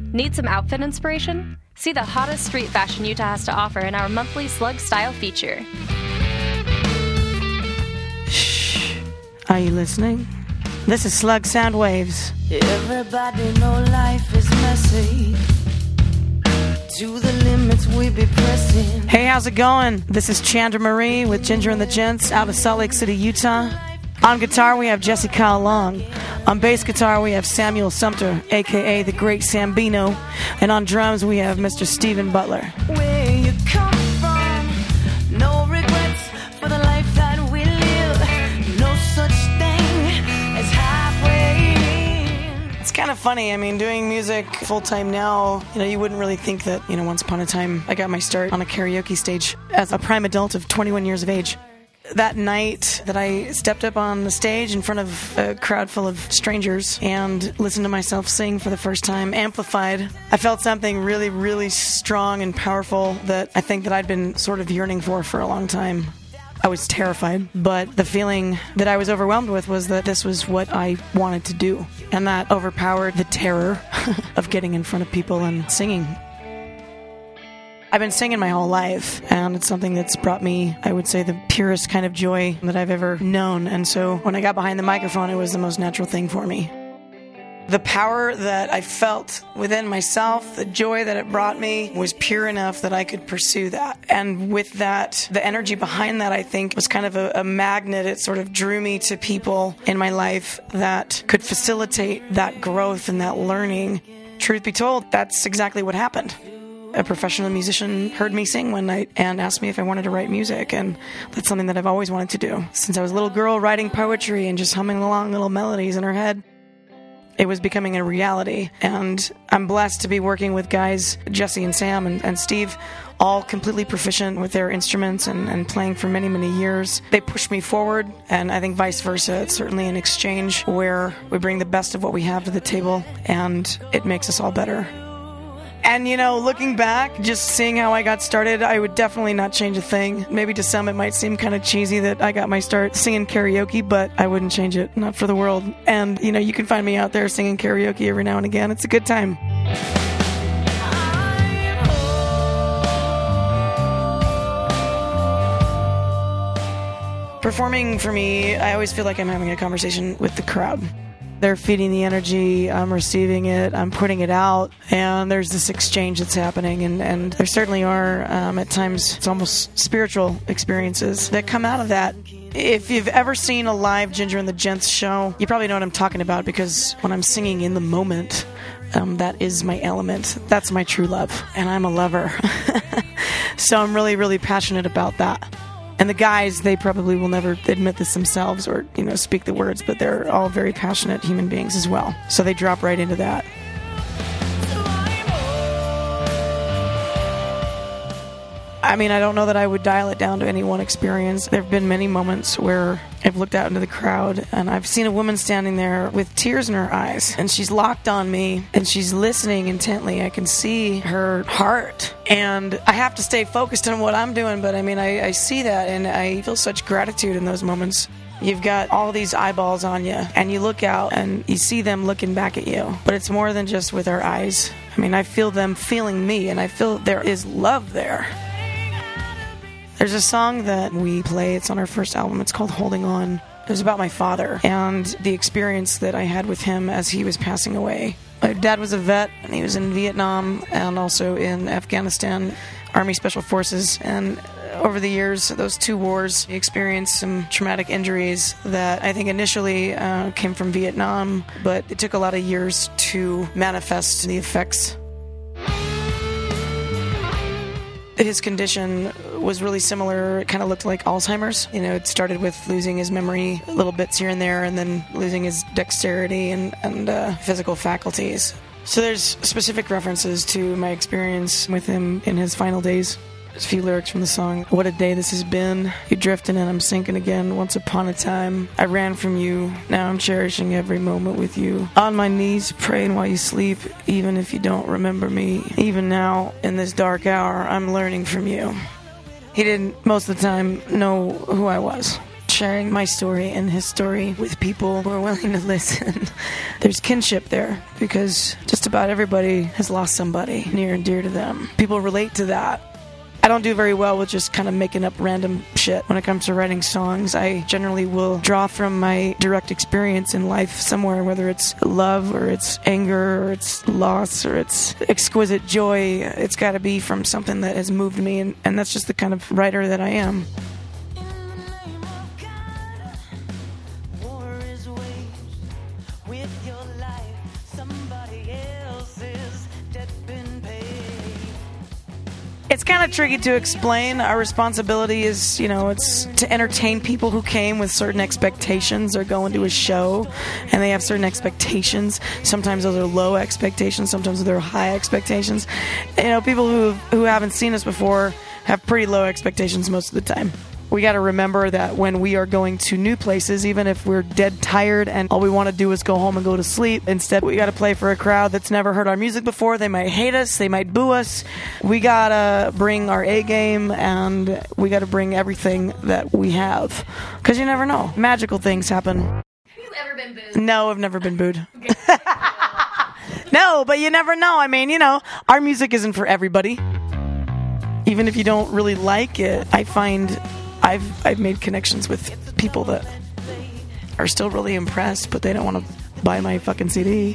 Need some outfit inspiration? See the hottest street fashion Utah has to offer in our monthly Slug Style feature. Shh. Are you listening? This is Slug Sound Waves. Everybody know life is messy. To the limits we be pressing. Hey, how's it going? This is Chandra Marie with Ginger and the Gents out of Salt Lake City, Utah. On guitar, we have Jesse Kyle Long. On bass guitar, we have Samuel Sumter, a.k.a. the Great Sambino. And on drums, we have Mr. Stephen Butler. Where you come from, no regrets for the life that we live. No such thing as halfway. It's kind of funny. I mean, doing music full-time now, you wouldn't really think that, once upon a time, I got my start on a karaoke stage as a prime adult of 21 years of age. That night that I stepped up on the stage in front of a crowd full of strangers and listened to myself sing for the first time, amplified, I felt something really, really strong and powerful that I think that I'd been sort of yearning for a long time. I was terrified, but the feeling that I was overwhelmed with was that this was what I wanted to do, and that overpowered the terror of getting in front of people and singing. I've been singing my whole life, and it's something that's brought me, I would say, the purest kind of joy that I've ever known. And so when I got behind the microphone, it was the most natural thing for me. The power that I felt within myself, the joy that it brought me, was pure enough that I could pursue that. And with that, the energy behind that, I think, was kind of a magnet. It sort of drew me to people in my life that could facilitate that growth and that learning. Truth be told, that's exactly what happened. A professional musician heard me sing one night and asked me if I wanted to write music, and that's something that I've always wanted to do. Since I was a little girl writing poetry and just humming along little melodies in her head, it was becoming a reality. And I'm blessed to be working with guys, Jesse and Sam and Steve, all completely proficient with their instruments and playing for many, many years. They push me forward, and I think vice versa. It's certainly an exchange where we bring the best of what we have to the table, and it makes us all better. And, looking back, just seeing how I got started, I would definitely not change a thing. Maybe to some it might seem kind of cheesy that I got my start singing karaoke, but I wouldn't change it, not for the world. And, you can find me out there singing karaoke every now and again. It's a good time. Performing, for me, I always feel like I'm having a conversation with the crowd. They're feeding the energy, I'm receiving it, I'm putting it out, and there's this exchange that's happening, and there certainly are, at times, it's almost spiritual experiences that come out of that. If you've ever seen a live Ginger and the Gents show, you probably know what I'm talking about, because when I'm singing in the moment, that is my element. That's my true love, and I'm a lover. So I'm really, really passionate about that. And the guys, they probably will never admit this themselves or, speak the words, but they're all very passionate human beings as well. So they drop right into that. I mean, I don't know that I would dial it down to any one experience. There have been many moments where I've looked out into the crowd and I've seen a woman standing there with tears in her eyes, and she's locked on me and she's listening intently. I can see her heart, and I have to stay focused on what I'm doing, but I see that, and I feel such gratitude in those moments. You've got all these eyeballs on you, and you look out and you see them looking back at you, but it's more than just with our eyes. I feel them feeling me, and I feel there is love there. There's a song that we play, it's on our first album, it's called Holding On. It was about my father and the experience that I had with him as he was passing away. My dad was a vet, and he was in Vietnam and also in Afghanistan, Army Special Forces, and over the years, those two wars, he experienced some traumatic injuries that I think initially came from Vietnam, but it took a lot of years to manifest the effects. His condition was really similar. It kind of looked like Alzheimer's. It started with losing his memory, little bits here and there, and then losing his dexterity and physical faculties. So there's specific references to my experience with him in his final days. There's a few lyrics from the song. What a day this has been. You're drifting and I'm sinking again. Once upon a time, I ran from you. Now I'm cherishing every moment with you. On my knees, praying while you sleep, even if you don't remember me. Even now, in this dark hour, I'm learning from you. He didn't, most of the time, know who I was. sharing my story and his story with people who are willing to listen. There's kinship there because just about everybody has lost somebody near and dear to them. People relate to that. I don't do very well with just kind of making up random shit when it comes to writing songs. I generally will draw from my direct experience in life somewhere, whether it's love or it's anger or it's loss or it's exquisite joy. It's got to be from something that has moved me, and that's just the kind of writer that I am. It's kind of tricky to explain. Our responsibility is, it's to entertain people who came with certain expectations. They're going to a show, and they have certain expectations. Sometimes those are low expectations. Sometimes they're high expectations. People who haven't seen us before have pretty low expectations most of the time. We got to remember that when we are going to new places, even if we're dead tired and all we want to do is go home and go to sleep, instead we got to play for a crowd that's never heard our music before. They might hate us, they might boo us. We got to bring our A game, and we got to bring everything that we have. Because you never know. Magical things happen. Have you ever been booed? No, I've never been booed. No, but you never know. I mean, our music isn't for everybody. Even if you don't really like it, I find I've made connections with people that are still really impressed, but they don't want to buy my fucking CD.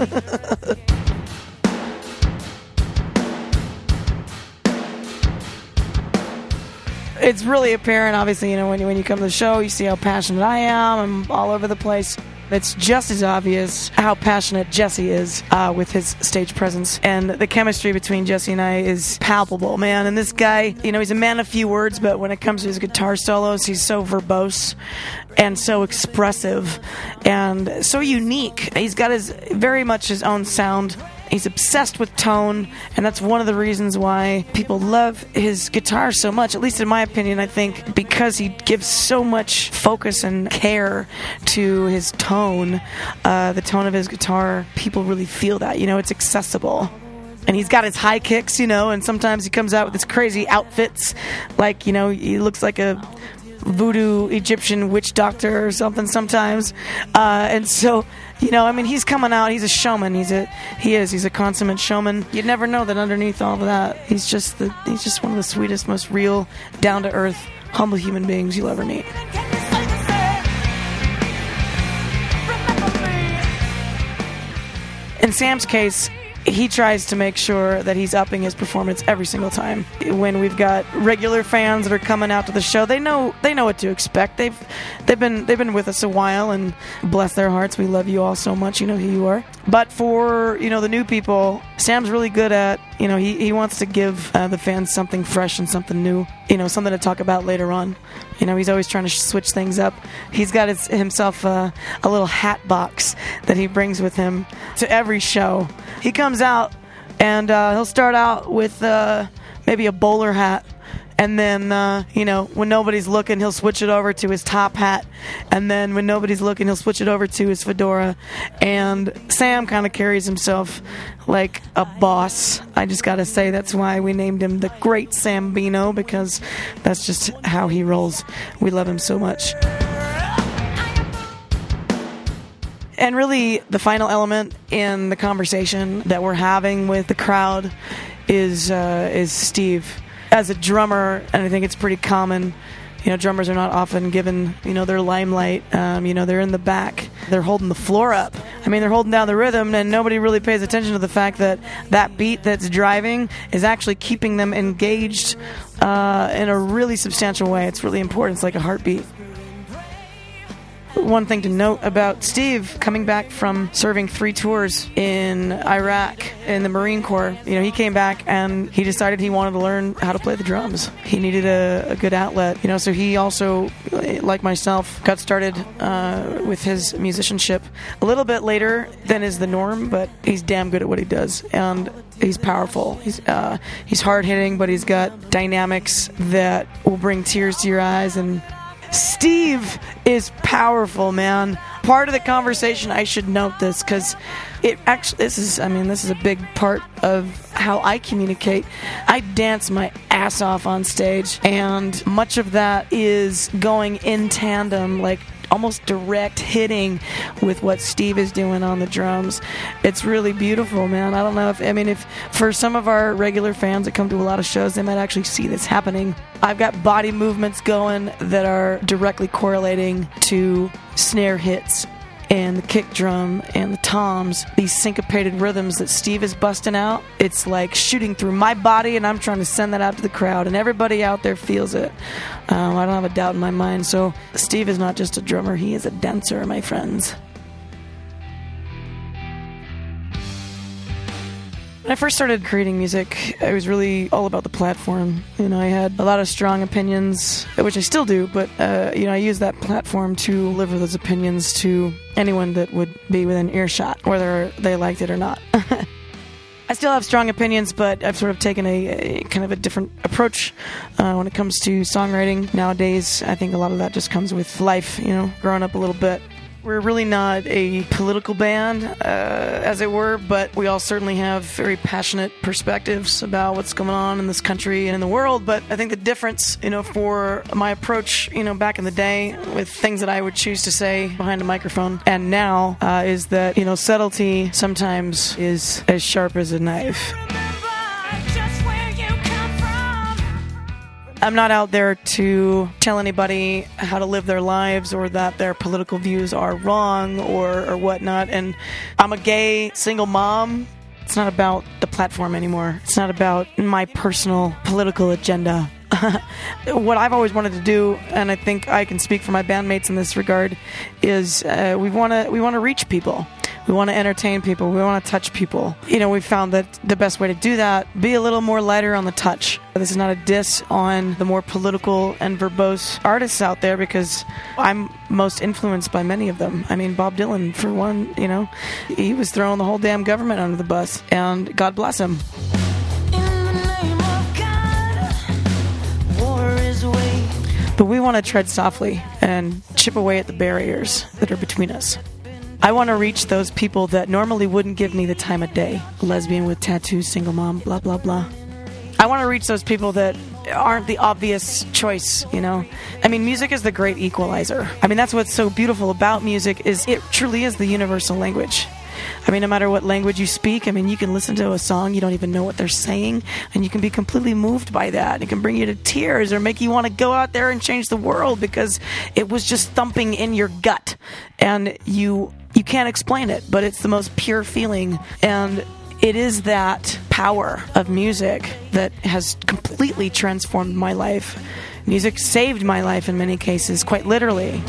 It's really apparent, obviously, when you come to the show, you see how passionate I am. I'm all over the place. It's just as obvious how passionate Jesse is with his stage presence. And the chemistry between Jesse and I is palpable, man. And this guy, he's a man of few words, but when it comes to his guitar solos, he's so verbose and so expressive and so unique. He's got very much his own sound. He's obsessed with tone, and that's one of the reasons why people love his guitar so much, at least in my opinion, I think, because he gives so much focus and care to his tone, the tone of his guitar. People really feel that, it's accessible. And he's got his high kicks, and sometimes he comes out with his crazy outfits, like, he looks like a voodoo Egyptian witch doctor or something sometimes. And so, he's coming out, he's a showman. He's a consummate showman. You'd never know that underneath all of that, he's just one of the sweetest, most real, down to earth, humble human beings you'll ever meet. In Sam's case, he tries to make sure that he's upping his performance every single time. When we've got regular fans that are coming out to the show, they know what to expect. They've been with us a while, and bless their hearts, we love you all so much. You know who you are. But for the new people, Sam's really good at he wants to give the fans something fresh and something new. Something to talk about later on. He's always trying to switch things up. He's got himself a little hat box that he brings with him to every show. He comes out and he'll start out with maybe a bowler hat, and then when nobody's looking, he'll switch it over to his top hat, and then when nobody's looking, he'll switch it over to his fedora. And Sam kind of carries himself like a boss. I just gotta say, that's why we named him the Great Sambino, because that's just how he rolls. We love him so much. And really, the final element in the conversation that we're having with the crowd is Steve. As a drummer, and I think it's pretty common, drummers are not often given, their limelight. They're in the back. They're holding the floor up. They're holding down the rhythm, and nobody really pays attention to the fact that beat that's driving is actually keeping them engaged in a really substantial way. It's really important. It's like a heartbeat. One thing to note about Steve, coming back from serving 3 tours in Iraq in the Marine Corps, he came back and he decided he wanted to learn how to play the drums. He needed a good outlet, so he also, like myself, got started with his musicianship a little bit later than is the norm, but he's damn good at what he does, and he's powerful. He's hard-hitting, but he's got dynamics that will bring tears to your eyes. And Steve is powerful, man. Part of the conversation, I should note this, because this is a big part of how I communicate. I dance my ass off on stage, and much of that is going in tandem, like almost direct hitting with what Steve is doing on the drums. It's really beautiful, man. I don't know if for some of our regular fans that come to a lot of shows, they might actually see this happening. I've got body movements going that are directly correlating to snare hits and the kick drum and the toms, these syncopated rhythms that Steve is busting out. It's like shooting through my body, and I'm trying to send that out to the crowd, and everybody out there feels it. I don't have a doubt in my mind. So Steve is not just a drummer, he is a dancer, my friends. When I first started creating music, it was really all about the platform. I had a lot of strong opinions, which I still do, but I use that platform to deliver those opinions to anyone that would be within earshot, whether they liked it or not. I still have strong opinions, but I've sort of taken a kind of a different approach when it comes to songwriting. Nowadays, I think a lot of that just comes with life, growing up a little bit. We're really not a political band, as it were, but we all certainly have very passionate perspectives about what's going on in this country and in the world. But I think the difference, for my approach, back in the day with things that I would choose to say behind a microphone and now is that, subtlety sometimes is as sharp as a knife. I'm not out there to tell anybody how to live their lives or that their political views are wrong or whatnot. And I'm a gay single mom. It's not about the platform anymore. It's not about my personal political agenda. What I've always wanted to do, and I think I can speak for my bandmates in this regard, is we want to reach people. We want to entertain people. We want to touch people. We've found that the best way to do that, be a little more lighter on the touch. This is not a diss on the more political and verbose artists out there, because I'm most influenced by many of them. Bob Dylan, for one, he was throwing the whole damn government under the bus, and God bless him. But we want to tread softly and chip away at the barriers that are between us. I want to reach those people that normally wouldn't give me the time of day. Lesbian with tattoos, single mom, blah, blah, blah. I want to reach those people that aren't the obvious choice, Music is the great equalizer. That's what's so beautiful about music, is it truly is the universal language. No matter what language you speak, you can listen to a song, you don't even know what they're saying, and you can be completely moved by that. It can bring you to tears or make you want to go out there and change the world because it was just thumping in your gut. And you can't explain it, but it's the most pure feeling. And it is that power of music that has completely transformed my life. Music saved my life in many cases, quite literally.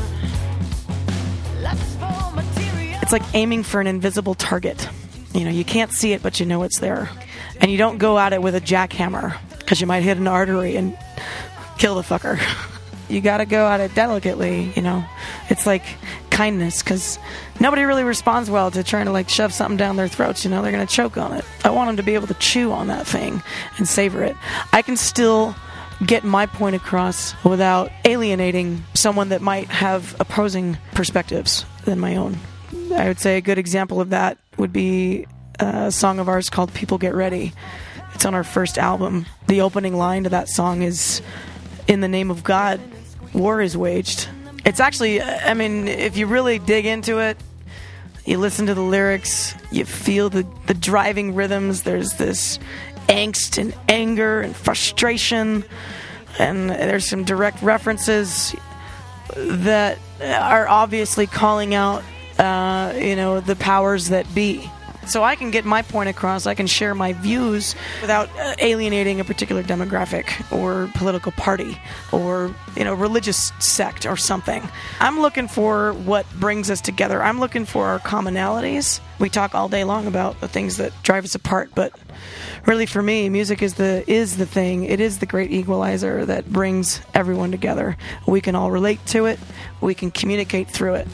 It's like aiming for an invisible target. You can't see it, but you know it's there. And you don't go at it with a jackhammer, because you might hit an artery and kill the fucker. You gotta go at it delicately, It's like kindness, because nobody really responds well to trying to shove something down their throats. They're gonna choke on it. I want them to be able to chew on that thing and savor it. I can still get my point across without alienating someone that might have opposing perspectives than my own. I would say a good example of that would be a song of ours called People Get Ready. It's on our first album. The opening line to that song is, "In the name of God, war is waged." It's actually, if you really dig into it, you listen to the lyrics, you feel the driving rhythms. There's this angst and anger and frustration, and there's some direct references that are obviously calling out the powers that be. So I can get my point across, I can share my views without alienating a particular demographic or political party or, religious sect or something. I'm looking for what brings us together. I'm looking for our commonalities. We talk all day long about the things that drive us apart, but really for me, music is the thing. It is the great equalizer that brings everyone together. We can all relate to it. We can communicate through it.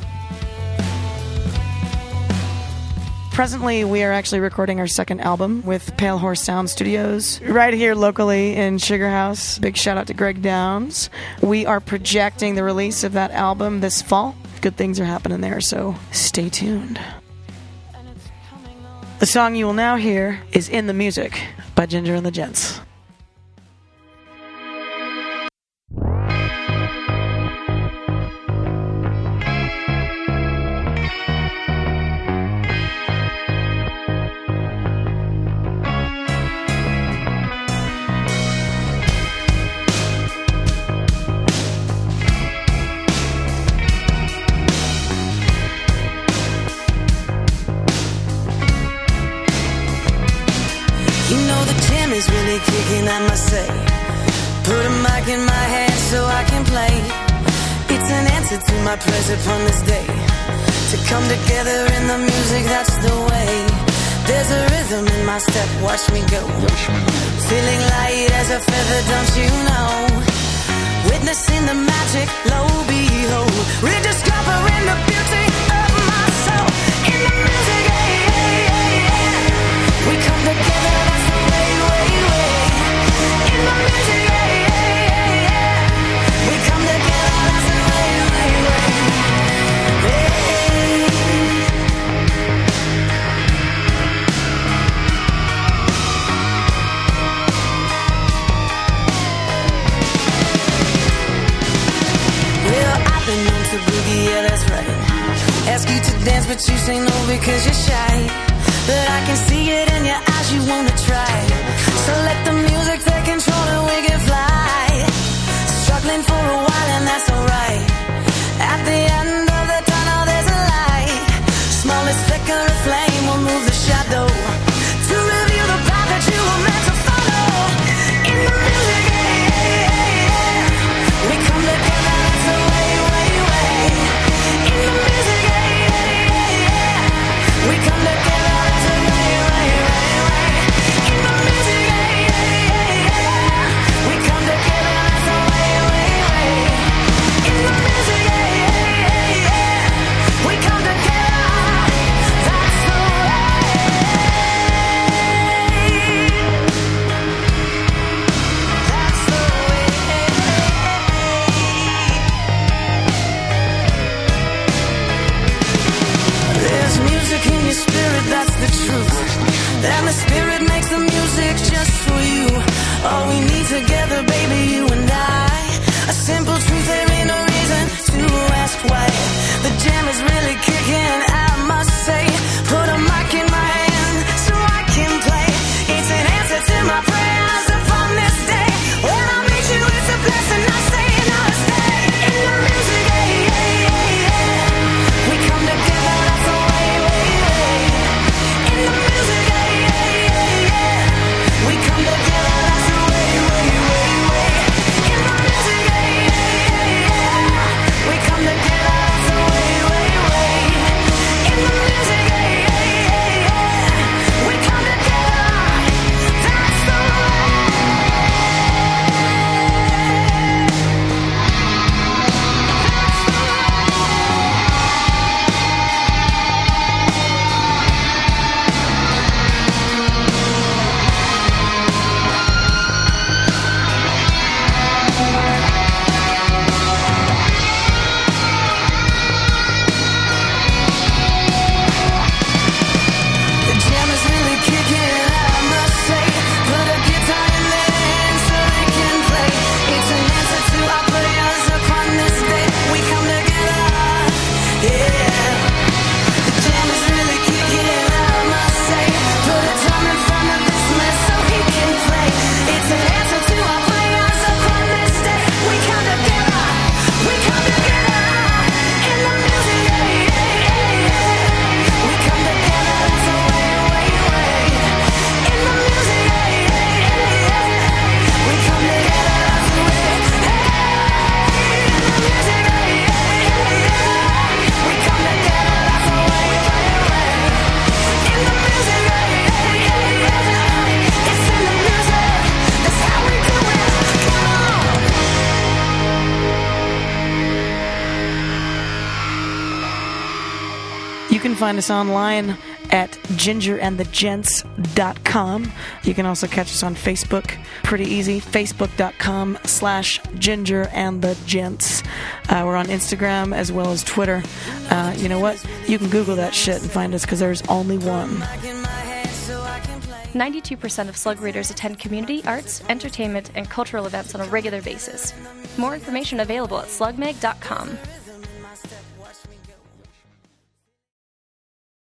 Presently, we are actually recording our second album with Pale Horse Sound Studios right here locally in Sugar House. Big shout out to Greg Downs. We are projecting the release of that album this fall. Good things are happening there, so stay tuned. The song you will now hear is In the Music by Ginger and the Gents. Is really kicking, I must say. Put a mic in my hand so I can play. It's an answer to my prayers upon this day. To come together in the music, that's the way. There's a rhythm in my step, watch me go. Feeling light as a feather, don't you know? Witnessing the magic, lo behold. Rediscovering the beauty of my soul. In the music, yeah, yeah, yeah, yeah. We come together, that's the way. In the music, yeah, yeah, yeah, yeah. We come together, that's the way, hey. Well, I've been known to boogie, yeah, that's right. Ask you to dance, but you say no because you're shy. But I can see it in your eyes, you wanna try. So let the music take control and we can fly. Struggling for a while and that's alright. At the end of the tunnel there's a light. Smallest flicker of flame will move the shadow to reveal the path that you were meant to follow. In the music, yeah, yeah, yeah. We come together, that's the way, way, way. In the music, yeah, yeah, yeah, yeah. We come together, that's the way, way, way, way. In the music, yeah, yeah, yeah, yeah. We come together, that's the way, way, way. In the music, yeah, yeah, yeah, yeah. We come together, that's the way. That's the way. There's music in your spirit, that's the truth. And the spirit makes the music just for you. All we need together, baby, you and I. A simple truth, there ain't no reason to ask why. The jam is really kicking, I must say. Put a mic in my hand so I can play. It's an answer to my prayers upon this day. When I meet you, it's a blessing, I say and I'll stay. In the music, yeah, yeah, yeah, yeah. We come together, that's the way, way, way. In the music, yeah, yeah, yeah, yeah. We come together, that's the way, way, way, way. In the music, yeah, yeah, yeah, yeah. We come together, that's the way, way, way. In the music, yeah, yeah, yeah, yeah. We come together, that's the way. The jam is really kicking, I must say. Put a guitar in their hands so they can play. It's an answer to our prayers upon this day. We come together, yeah. The jam is really kicking, I must say. Put a drum in front of this man so he can play. It's an answer to our prayers upon this day. We come together, we come together. In the music, yeah, yeah, yeah, yeah. We come together, that's the way, way, way. In the music, yeah, yeah, yeah, yeah. We come together, that's the way, hey. In the music, yeah, yeah, yeah, yeah. We come together, that's the way, way, way. In the music, yeah, yeah, yeah, yeah. It's in the music, that's how we do it. Come on. You can find us online at gingerandthegents.com. You can also catch us on Facebook. Pretty easy. Facebook.com/gingerandthegents. We're on Instagram as well as Twitter. You know what? You can Google that shit and find us because there's only one. 92% of slug readers attend community, arts, entertainment, and cultural events on a regular basis. More information available at slugmag.com.